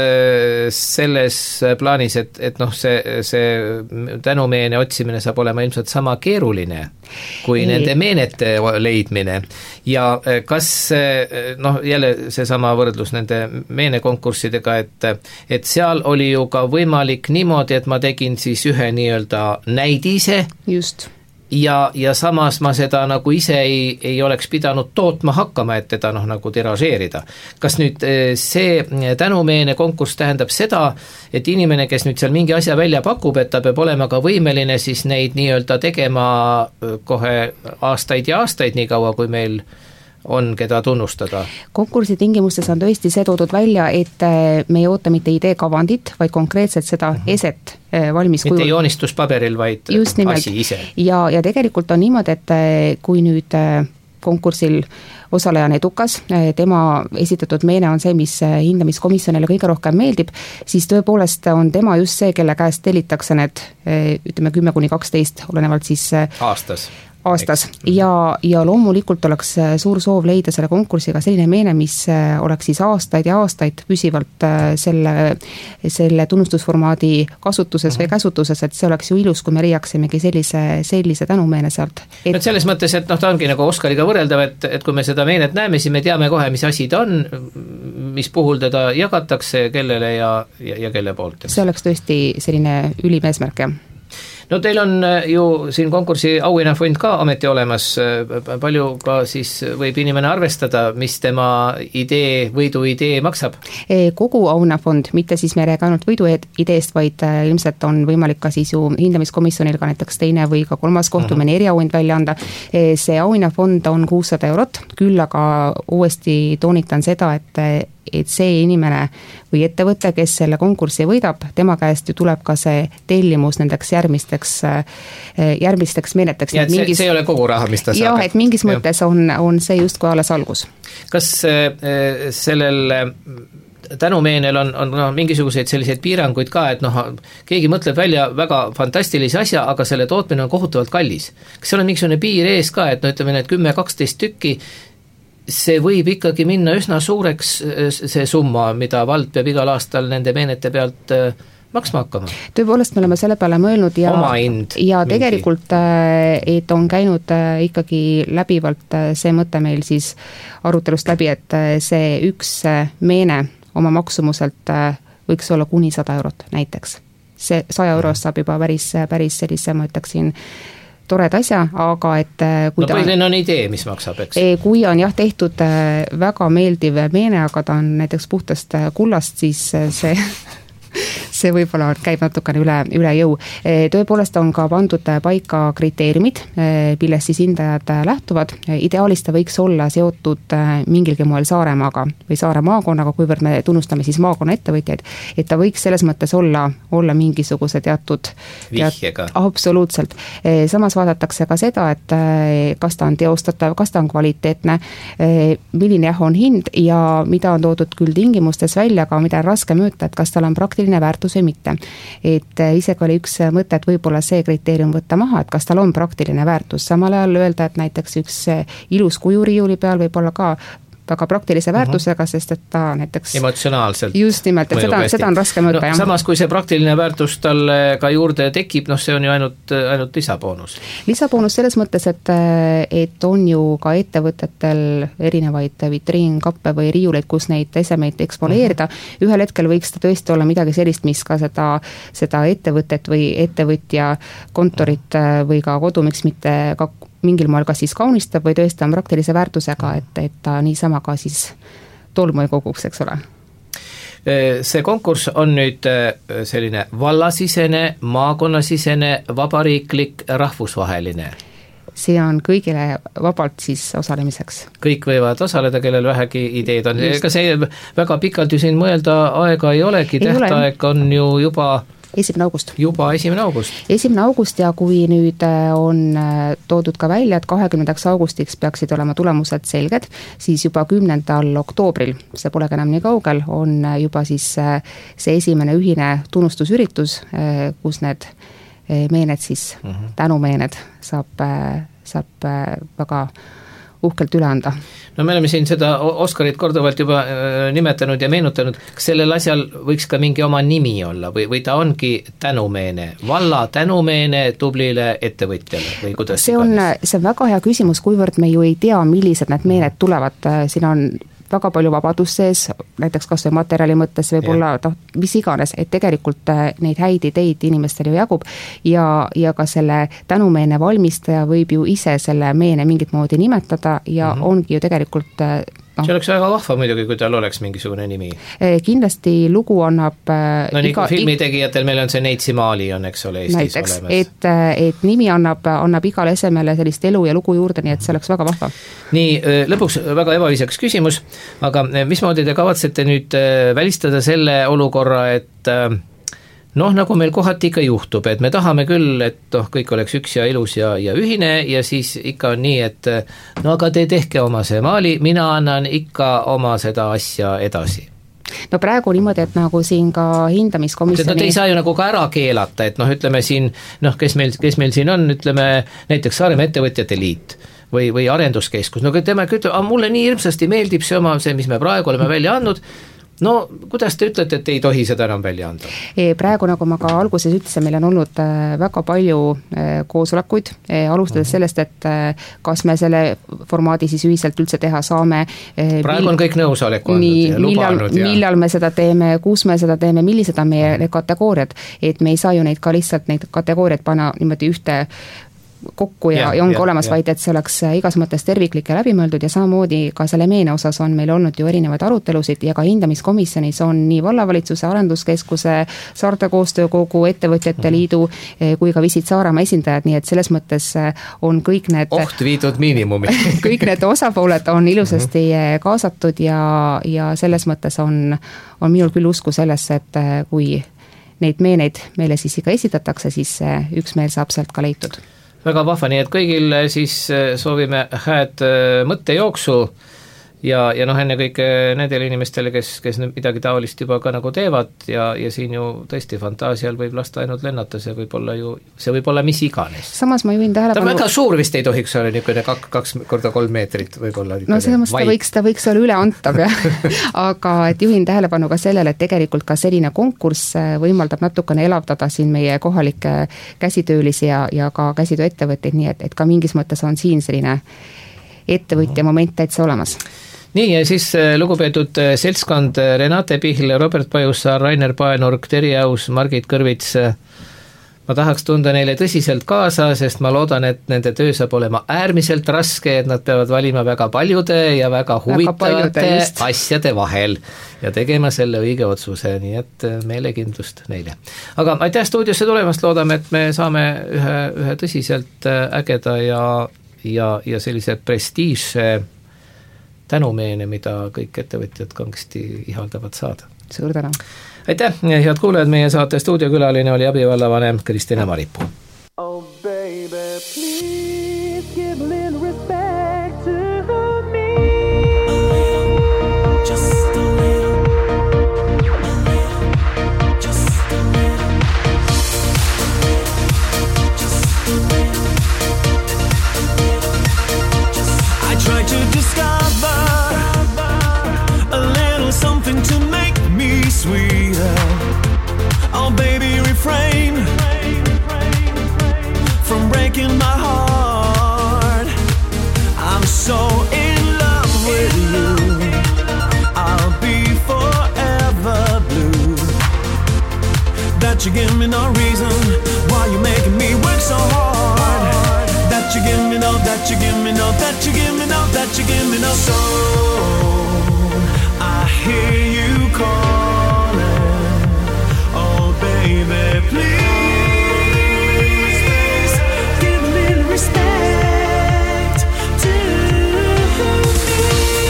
selles plaanis, et, et noh, see, see tänumeene otsimine saab olema ilmselt sama keeruline, kui ei. Nende meenete leidmine ja kas noh, jälle seesama võrdlus nende meenekonkurssidega, et, et seal oli ju ka võimalik niimoodi, et ma tegin siis ühe nii-öelda näidise just ja, ja samas ma seda nagu ise ei, ei oleks pidanud tootma hakkama, et teda noh nagu tiražeerida. Kas nüüd see tänumeene konkurss tähendab seda, et inimene, kes nüüd seal mingi asja välja pakub, et ta peab olema ka võimeline siis neid nii-öelda tegema kohe aastaid ja aastaid, nii kaua kui meil on, keda tunnustada? Konkursi tingimustes on tõesti see toodud välja, et me ei oota mitte idee kavandit, vaid konkreetselt seda mm-hmm. eset valmis mitte kujul. joonistuspaberil, vaid asi ise. Ja, ja tegelikult on niimoodi, et kui nüüd konkursil osaleja on edukas, tema esitatud meene on see, mis hindamiskomisjonile kõige rohkem meeldib, siis tõepoolest on tema just see, kelle käest tellitakse need, ütleme kümme kuni kaksteist, olenevalt siis aastas. aastas ja, ja loomulikult oleks suur soov leida selle konkursiga selline meene, mis oleks siis aastaid ja aastaid püsivalt selle, selle tunnustusformaadi kasutuses mm-hmm. või käsutuses, et see oleks ju ilus, kui me leiaksimegi sellise, sellise tänumeene sealt. Et... selles mõttes, et noh, ta ongi nagu Oscariga võrreldav, et, et kui me seda meenet näeme, siis me teame kohe, mis asi ta on, mis puhul teda jagatakse, kellele ja, ja, ja kelle poolt. See oleks tõesti selline ülim eesmärk, jah. No teil on ju siin konkursi auhinnafond ka ameti olemas, palju ka siis võib inimene arvestada, mis tema idee, võidu idee maksab? Kogu auhinnafond, mitte siis me ei räägi ainult võidu ideest, vaid ilmselt on võimalik ka siis ju hindamiskomisjonil ka näiteks teine või ka kolmas koht, kui mõni eriauhind välja anda. See auhinnafond on kuussada eurot, küll aga uuesti toonitan seda, et et see inimene või ettevõte, kes selle konkursi võidab, tema käest ju tuleb ka see tellimus nendeks järgmisteks, järgmisteks meeneteks. Ja et see, mingis... see ei ole kogu raha, mis ta saab. Jah, et mingis ja. mõttes on, on see just kui alles algus. Kas sellel tänumeenel on, on no, mingisuguseid selliseid piiranguid ka, et noh, keegi mõtleb välja väga fantastilise asja, aga selle tootmine on kohutavalt kallis. Kas seal on mingisugune piir ees ka, et no ütleme need kümme kaksteist tükki, see võib ikkagi minna üsna suureks see summa, mida vald peab igal aastal nende meenete pealt maksma hakkama. Tõepoolest me oleme selle peale mõelnud ja, ja tegelikult, et on käinud ikkagi läbivalt see mõte meil siis arutelust läbi, et see üks meene oma maksumuselt võiks olla kuni sada eurot näiteks. See saja eurost saab juba päris, päris sellise, ma ütleksin, tored asja, aga et kui no põhiline on idee, mis maksab, eks? Kui on jah tehtud väga meeldiv meene, aga ta on näiteks puhtast kullast, siis see see võib-olla käib natukene üle, üle jõu. Tõepoolest on ka pandud paika kriteeriumid, millest siis hindajad lähtuvad. Ideaalis ta võiks olla seotud mingilgi moel Saaremaaga või Saare maakonnaga, kuivõrd me tunnustame siis maakonna ettevõtjaid, et ta võiks selles mõttes olla, olla mingisuguse teatud vihjega. Absoluutselt. Samas vaadatakse ka seda, et kas ta on teostatav, kas ta on kvaliteetne, milline jah on hind ja mida on toodud küll tingimustes välja, aga mida on raske mõõta, et kas tal on praktiline väärtus otsus või mitte. Et isegi oli üks mõte, et võib-olla see kriteerium võtta maha, et kas tal on praktiline väärtus, samal ajal öelda, et näiteks üks ilus kuju riiuli peal võib olla ka väga praktilise väärtusega, sest et ta näiteks emotsionaalselt just nimelt, et seda, seda on raske mõõta no,. samas, kui see praktiline väärtus talle ka juurde tekib, noh see on ju ainult, ainult lisaboonus. Lisaboonus selles mõttes, et, et on ju ka ettevõtetel erinevaid vitriinkappe või riiuleid, kus neid esemeid eksponeerida. Mm-hmm. Ühel hetkel võiks ta tõesti olla midagi sellist, mis ka seda, seda ettevõtet või ettevõtja kontorit või ka kodu, miks mitte ka mingil moel kas siis kaunistab või tõesti on praktilise väärtusega, et, et ta niisama ka siis tolmu ei koguks, eks ole. See konkurss on nüüd selline vallasisene, maakonnasisene, vabariiklik, rahvusvaheline. See on kõigile vabalt siis osalemiseks. Kõik võivad osaleda, kellel vähegi ideed on. Ega see väga pikalt ju siin mõelda aega ei olegi, tähtaeg on ju juba esimene august. Juba esimene august. esimene august ja kui nüüd on toodud ka välja, et kahekümnendaks augustiks peaksid olema tulemused selged, siis juba kümnendal oktoobril, see polegi enam nii kaugel, on juba siis see esimene ühine tunnustusüritus, kus need meened siis, uh-huh. tänumeened saab, saab väga uhkelt üle anda. No me oleme siin seda Oskarit korduvalt juba nimetanud ja meenutanud, kas sellel asjal võiks ka mingi oma nimi olla või, või ta ongi tänumeene, valla tänumeene tublile ettevõtjale või kuidas see on, see on väga hea küsimus, kuivõrd me ju ei tea, millised need meened tulevad, siin on väga palju vabadust sees, näiteks kas või materjali mõttes võib-olla, noh, mis iganes, et tegelikult neid häid ideid inimestel ju jagub ja, ja ka selle tänumeene valmistaja võib ju ise selle meene mingit moodi nimetada ja mm-hmm. ongi ju tegelikult no, see oleks väga vahva muidugi, kui tal oleks mingisugune nimi. Kindlasti lugu annab no nii kui filmitegijatel meil on see Neitsi Maali on, eks ole, Eestis näiteks, olemas. Et, et nimi annab, annab igale esemele sellist elu ja lugu juurde, nii et see oleks väga vahva. Nii, lõpuks väga ebaviisakas küsimus, aga mismoodi te kavatsete nüüd välistada selle olukorra, et noh, nagu meil kohati ikka juhtub, et me tahame küll, et noh, kõik oleks üks ja ilus ja, ja ühine ja siis ikka on nii, et no aga te tehke oma see maali, mina annan ikka oma seda asja edasi. No praegu niimoodi, et nagu siin ka hindamiskomisjoni no te ei saa ju nagu ka ära keelata, et noh, ütleme siin, noh, kes meil, kes meil siin on, ütleme näiteks Saaremaa ettevõtjate liit või, või arenduskeskus, no tema ütleb, mulle nii hirmsasti meeldib see oma, see, mis me praegu oleme välja andnud, no kuidas te ütlete, et ei tohi seda enam välja anda? Praegu, nagu ma ka alguses ütlesin, meil on olnud väga palju koosolekuid, alustades uh-huh. sellest, et kas me selle formaadi siis ühiselt üldse teha saame. Praegu mil... on kõik nõusoleku andnud ja lubanud. Millal, ja... millal me seda teeme, kus me seda teeme, millised on meie uh-huh. kategooriad, et me ei saa ju neid ka lihtsalt neid kategooriaid panna niimoodi ühte kokku ja, ja, ja ongi ja, olemas, ja. Vaid et see oleks igas mõttes terviklik ja läbimõeldud ja samamoodi ka selle meene osas on meil olnud ju erinevaid arutelusid ja ka hindamiskomisjonis on nii vallavalitsuse, arenduskeskuse, Saarte koostöökogu, ettevõtjate liidu kui ka Visit Saaremaa esindajad, nii et selles mõttes on kõik need oht viidud miinimumi kõik need osapooled on ilusasti kaasatud ja, ja selles mõttes on, on minul küll usku sellesse, et kui neid meeneid meile siis ikka esitatakse, siis üks meel saab sealt ka leitud. Väga vahva, nii et kõigil siis soovime hääd mõttejooksu ja, ja noh, enne kõik nendele inimestele, kes, kes midagi taolist juba ka nagu teevad ja, ja siin ju tõesti fantaasial võib lasta ainult lennata, see võib olla ju, see võib olla mis iganes. Samas ma juhin tähelepanu... Ta väga suur vist ei tohiks olla niisugune kaks, kaks korda kolm meetrit võib-olla. No selles ta võiks, ta võiks olla üleantav, jah. Aga et juhin tähelepanu ka sellele, et tegelikult ka selline konkurss võimaldab natukene elavdada siin meie kohalikke käsitöölisi ja, ja ka käsitööettevõtteid, nii et, et ka mingis mõttes on siin selline ettevõtja moment täitsa olemas. Nii ja siis lugupeetud seltskond Renate Pihl, Robert Pajussaar, Rainer Paenurg, Terje Aus, Margit Kõrvits, ma tahaks tunda neile tõsiselt kaasa, sest ma loodan, et nende töö saab olema äärmiselt raske, et nad peavad valima väga paljude ja väga huvitavate väga asjade vahel ja tegema selle õige otsuse, nii et meelekindlust neile. Aga aitäh stuudiosse tulemast, loodame, et me saame ühe, ühe tõsiselt ägeda ja, ja, ja sellise prestiižse tänumeene, mida kõik ettevõtjad kangesti ihaldavad saada. Suur tänu! Aitäh, head kuulajad, meie saate stuudiokülaline oli abivallavanem Kristina Maripuu. Oh baby, please give a little respect to me. A little, just a little, a little, just a little. refrain from breaking my heart. I'm so in love with you, I'll be forever blue. That you give me no reason why you making me work so hard. That you give me no, that you give me no, that you give me no, that you give me no. So I hear you calling, oh baby, please give me respect to me.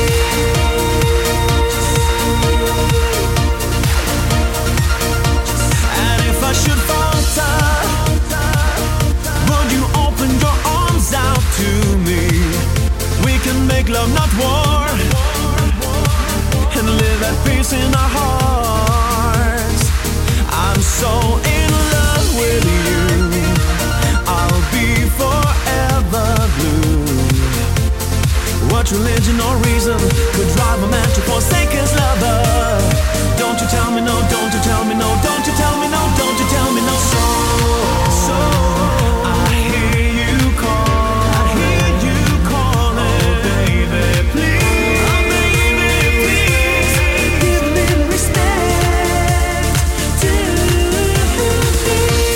And if I should falter, would you open your arms out to me? We can make love, not war, and live at peace in our hearts. I'm so in love with you, I'll be forever blue. What religion or reason could drive a man to forsake his lover? Don't you tell me no, don't you tell me no, don't you tell me no, don't you tell me no. So, so I hear you call, I hear you calling, oh baby, please, oh baby, please give me respect to me.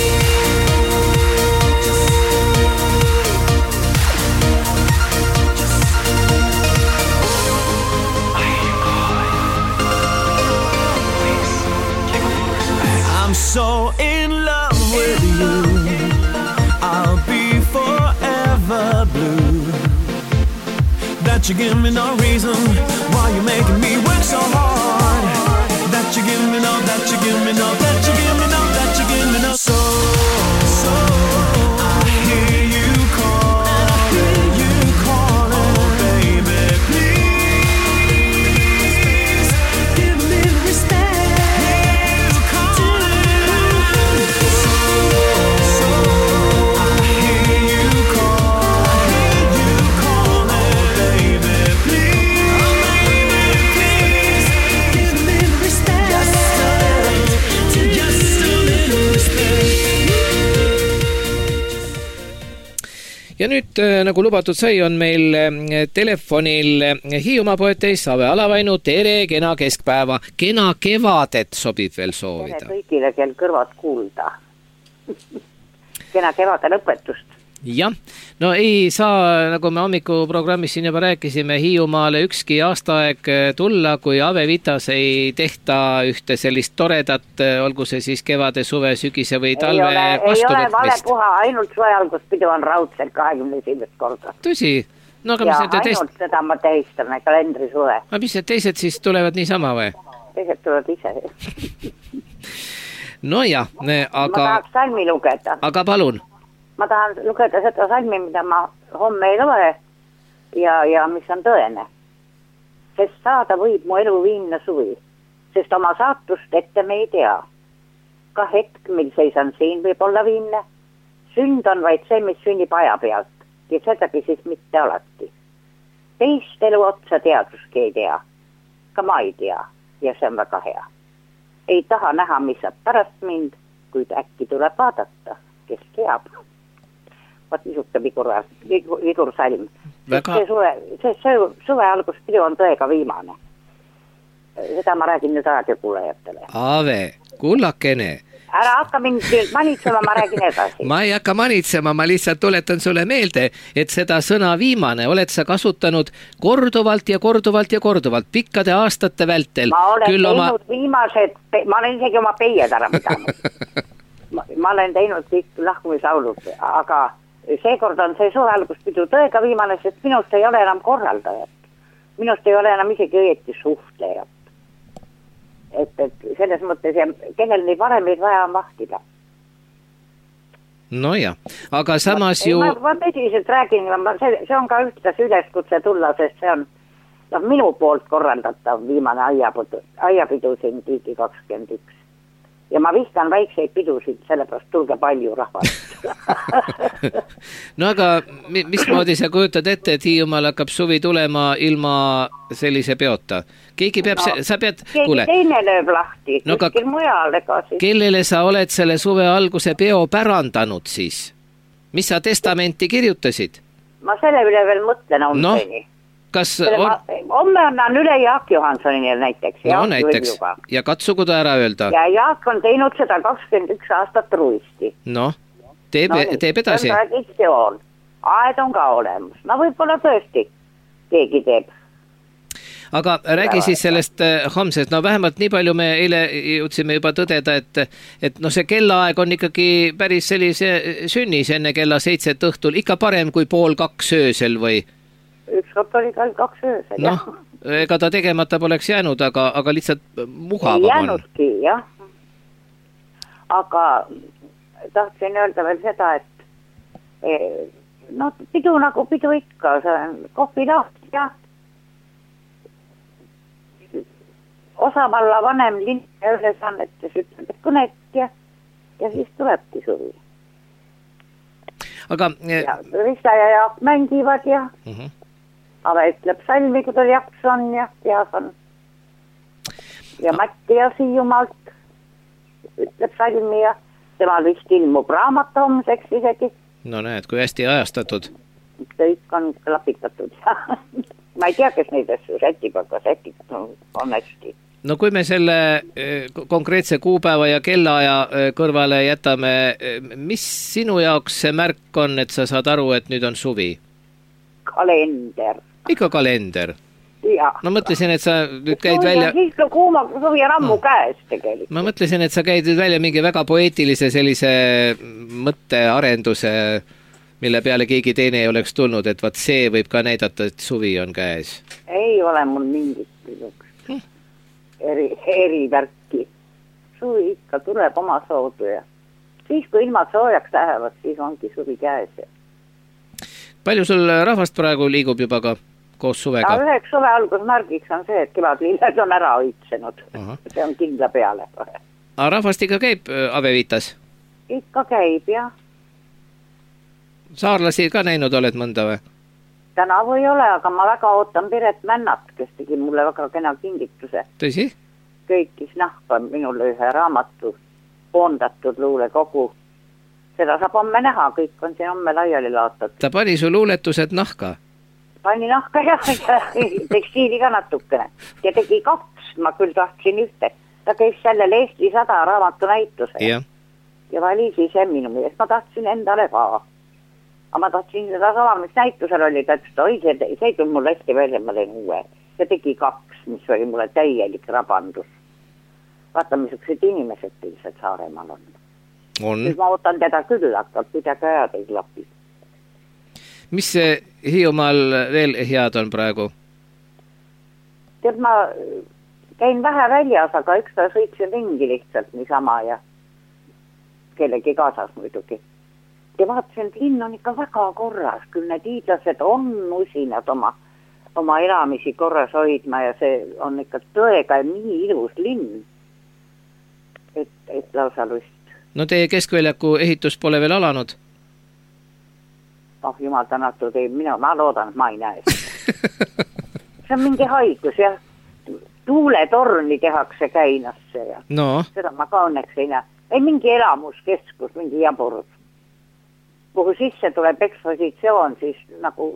I'm so in love with you, I'll be forever blue. That you give me no reason why you making me work so hard. That you give me no, that you give me no, that you give me no, that you give me no. So, so I hear you call, I hear you calling, oh baby, please give me respect. You calling, so, so I hear you call, I hear you calling, oh baby, please, oh baby, please give me respect. Just a little, just a little respect. Ja nüüd, nagu lubatud sai, on meil telefonil Hiiumaa poeteis Ave Alavainu. Tere, kena keskpäeva, kena kevadet sobib veel soovida. Tere kõigile, kel kõrvad kuulda. Kena kevade lõpetust. Jah, no ei saa, nagu me hommikuprogrammis siin juba rääkisime, Hiiumaale ükski aastaaeg tulla, kui Ave Vitas ei tehta ühte sellist toredat, olgu see siis kevade, suve, sügise või talve ei ole, vastuvõtmist. Ei ole vale puha, ainult suve alguspidu on raudselt kahekümne esimest korda. Tõsi? No, aga ja mis need ainult teist... seda ma tehistame, kalendri suve. Aga mis need teised siis tulevad niisama või? Teised tulevad ise. No jah, aga... Ma tahaks salmi lugeda. Aga palun. Ma tahan lugeda seda salmi, mida ma homme ei loe ja, ja mis on tõene. Sest saada võib mu elu viimne suvi, sest oma saatust ette me ei tea. Ka hetk, mil seisan siin, võib olla viimne. Sünd on vaid see, mis sünnib aja pealt ja sedagi siis mitte alati. Teist elu otsa teaduski ei tea. Ka ma ei tea ja see on väga hea. Ei taha näha, mis saab pärast mind, kuid äkki tuleb vaadata, kes teab. Vaat niisugune vigur, vigur salm. Väga... See, suve, see, see suve alguspidu on tõega viimane. Seda ma räägin nüüd raadiokuulajatele. Ave, kullakene. Ära hakka mind manitsema, ma räägin edasi. Ma ei hakka manitsema, ma lihtsalt tuletan sulle meelde, et seda sõna viimane oled sa kasutanud korduvalt ja korduvalt ja korduvalt pikkade aastate vältel. Ma olen Küll teinud oma... viimased, ma olen isegi oma peied ära pidanud. ma, ma olen teinud kõik lahkumislaulud, aga seekord on see suve alguspidu tõega viimane, sest minust ei ole enam korraldajat. Minust ei ole enam isegi õieti suhtlejat. Et, et selles mõttes, kellel neid varemeid vaja on vahtida. No jah, aga samas ma, ju... Ma, ma tõsiselt räägin, see, see on ka ühtlasi üleskutse tulla, sest see on no, minu poolt korraldatav viimane aiapidu, aiapidu siin Tiigi kakskümmend üks. ja ma vihkan väikseid pidusid, sellepärast tulge palju rahvast. No aga mismoodi sa kujutad ette, et Hiiumaal hakkab suvi tulema ilma sellise peota? Keegi peab, no, sa pead, keegi kuule, teine lööb lahti, no, kuskil mujal, ega siis. Kellele sa oled selle suve alguse peo pärandanud siis? Mis sa testamenti kirjutasid? Ma selle üle veel mõtlen homseni. No, kas on... ma, homme annan üle Jaak Johansonile näiteks. No Jaak näiteks, ja katsugu ta ära öelda. Ja Jaak on teinud seda kakskümmend üks aastat truisti. No, teeb, no, teeb edasi. See on traditsioon. Aed on ka olemas. No võib-olla tõesti keegi teeb. Aga räägi siis sellest homsest, no vähemalt nii palju me eile jõudsime juba tõdeda, et, et no see kellaaeg on ikkagi päris sellise sünnis enne kella seitset õhtul, ikka parem kui pool kaks öösel või? Ükskord oli ka kaks öösel, no, jah. Ega ta tegemata poleks jäänud, aga, aga lihtsalt mugavam on. Jäänudki, jah. Aga tahtsin öelda veel seda, et no pidu nagu pidu ikka, see on kohvi lahti ja Osamalla vanem linna ülesannetes ütleb, et kõnet ja, ja siis tulebki suvi. Aga... Ja Rista ja Jaak mängivad ja uh-huh. Ave ütleb salmi, kui tal jaks on ja teas on. Ja Matti ja Siiumaalt ütleb salmi ja temal vist ilmub raamat homseks isegi. No näed, kui hästi ajastatud. Kõik on klapitatud. Ma ei tea, kes neid asju sätib, aga sätib on hästi. No kui me selle konkreetse kuupäeva ja kellaaja kõrvale jätame, mis sinu jaoks see märk on, et sa saad aru, et nüüd on suvi? Kalender. Ikka kalender? Ja. Ma mõtlesin, et sa nüüd käid no, välja... Siis ka kuuma suvi ja rammu no. käes tegelikult. Ma mõtlesin, et sa käid nüüd välja mingi väga poeetilise sellise mõttearenduse, mille peale keegi teine ei oleks tulnud, et vaat see võib ka näidata, et suvi on käes. Ei ole mul mingit hm. eri, eri värki. Suvi ikka tuleb oma soodu ja siis, kui ilmad soojaks lähevad, siis ongi suvi käes. Palju sul rahvast praegu liigub juba ka koos suvega? Ja üheks suve algusmärgiks on see, et kevadlilled on ära õitsenud. Aha. See on kindla peale. Aga rahvast ikka käib Aveviitas? Ikka käib, jah. Saarlasi ka näinud oled mõnda või? Tänavu ei ole, aga ma väga ootan Piret Männat, kes tegi mulle väga kena kingituse. Tõsi? Köitis nahka minule ühe raamatu koondatud luulekogu. Seda saab homme näha, kõik on siin homme laiali laotatud. Ta pani su luuletused nahka? Pani nahka ja, ja tekstiili ka natukene. Ja tegi kaks, ma küll tahtsin ühte. Ta käis sellele Eesti sada raamatu näituse. Ja, ja vali siis minu meelest. Ma tahtsin endale ka. Aga ma tahtsin seda sama, mis näitusel oli, ta ütles, et oi, see, see ei tulnud mul hästi välja, ma teen uue. Ja tegi kaks, mis oli mulle täielik rabandus. Vaata, missugused inimesed ilmselt Saaremaal on. On. Nüüd ma ootan teda küll, hakkab kuidagi ajad ei klapi. Mis see Hiiumaal veel head on praegu? Tead, ma käin vähe väljas, aga üks ta sõitsin ringi lihtsalt niisama ja kellegi kaasas muidugi. Ja vaatasin, et linn on ikka väga korras, küll need hiidlased on usinad oma, oma elamisi korras hoidma ja see on ikka tõega nii ilus linn, et, et lausa lust. No teie keskväljaku ehitus pole veel alanud? Oh, jumal tänatud, ei, mina, ma loodan, et ma ei näe seda. See on mingi haigus, jah. Tuuletorni tehakse Käinasse ja no. Seda ma ka õnneks ei näe. Ei mingi elamuskeskus, mingi jaburus. Kuhu sisse tuleb ekspositsioon, siis nagu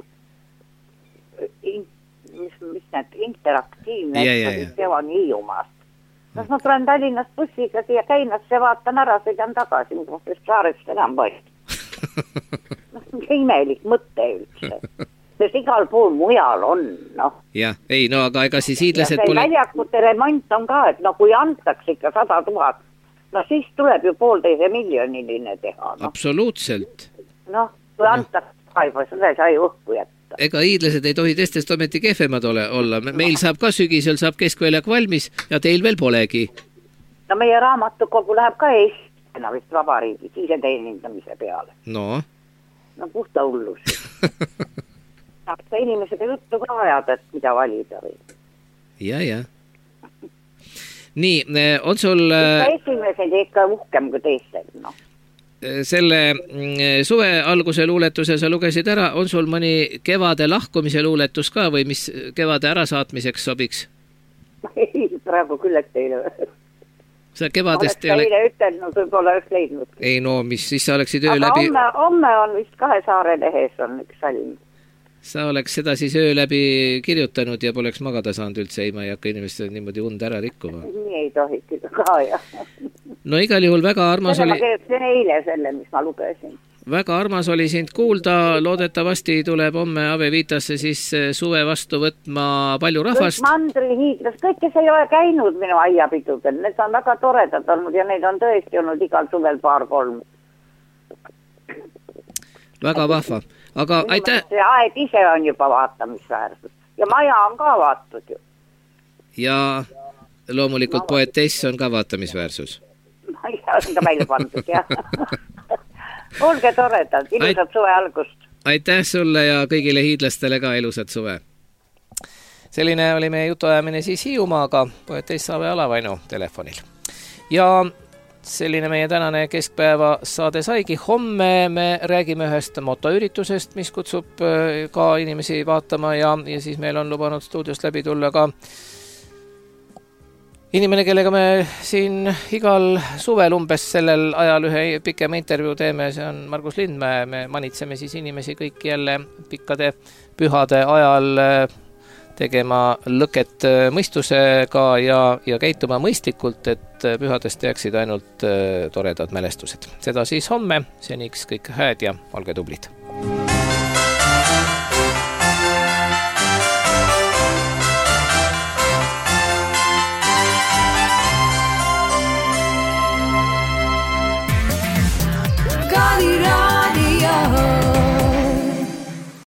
in, mis, mis need interaktiivne ja, ekspositsioon Hiiumaast. Kas ma tulen Tallinnast bussiga siia Käinasse, vaatan ära, sõidan tagasi, mis saarest enam vaid. No, imelik mõte üldse. Sest igal pool mujal on, noh. Jah, ei, no aga ega siis hiidlased pole... väljakute remont on ka, et no kui antakse ikka sada tuhat, no siis tuleb ju poolteise miljoniline teha. No. Absoluutselt. Noh, kui no. Antakse kaiba, seda ei saa ju õhku jätta. Ega hiidlased ei tohi teistest ometi kehvemad ole, olla. Meil saab ka sügisel, saab keskväljak valmis ja teil veel polegi. No meie raamatukogu läheb ka Eestina vist vabariigi siise teenindamise peale. No? No puhta hullus. Saab ka inimesega juttu ka ajada, et mida valida või. Ja, ja. nii, on sul ikka esimesed ikka uhkem kui teised, noh. Selle suve alguse luuletuse sa lugesid ära, on sul mõni kevade lahkumise luuletus ka või mis kevade ärasaatmiseks sobiks? Ei, praegu küll, et teile. Sa kevadest ei ole... Oleks teile ütelnud, võib-olla oleks leidnud. Ei no, mis siis sa oleksid öö aga läbi... Aga homme, homme on vist Kahe saare lehes on üks salm. Sa oleks seda siis öö läbi kirjutanud ja poleks magada saanud üldse, ei, ma ei hakka inimesed niimoodi und ära rikkuma. Nii ei tohiki ka, jah. No igal juhul väga armas selle oli... ma kirjutasin eile selle, mis ma lugesin. Väga armas oli sind kuulda, loodetavasti tuleb homme Ave Vitasse siis suve vastu võtma palju rahvast. Kõik mandrihiidlas, kõik, kes ei ole käinud minu aiapidudel, need on väga toredad olnud ja neid on tõesti olnud igal suvel paar-kolm. Väga vahva. Aga aitäh. See aed ise on juba vaatamisväärsus ja maja on ka vaatud ju. Ja loomulikult no, poetess on ka vaatamisväärsus. Maja on ka välja pandud, jah. Olge toredad, ilusat Ait... suve algust. Aitäh sulle ja kõigile hiidlastele ka ilusat suve. Selline oli meie jutuajamine siis Hiiumaaga, poetess Ave Alavainu telefonil. Ja selline meie tänane keskpäeva saade saigi. Homme me räägime ühest motoüritusest, mis kutsub ka inimesi vaatama ja, ja siis meil on lubanud stuudiost läbi tulla ka inimene, kellega me siin igal suvel umbes sellel ajal ühe pikema intervjuu teeme, see on Margus Lindmäe. Me manitseme siis inimesi kõik jälle pikkade pühade ajal tegema lõket mõistusega ja, ja käituma mõistlikult, et pühadest jääksid ainult toredad mälestused. Seda siis homme, seniks kõik hääd ja olge tublid.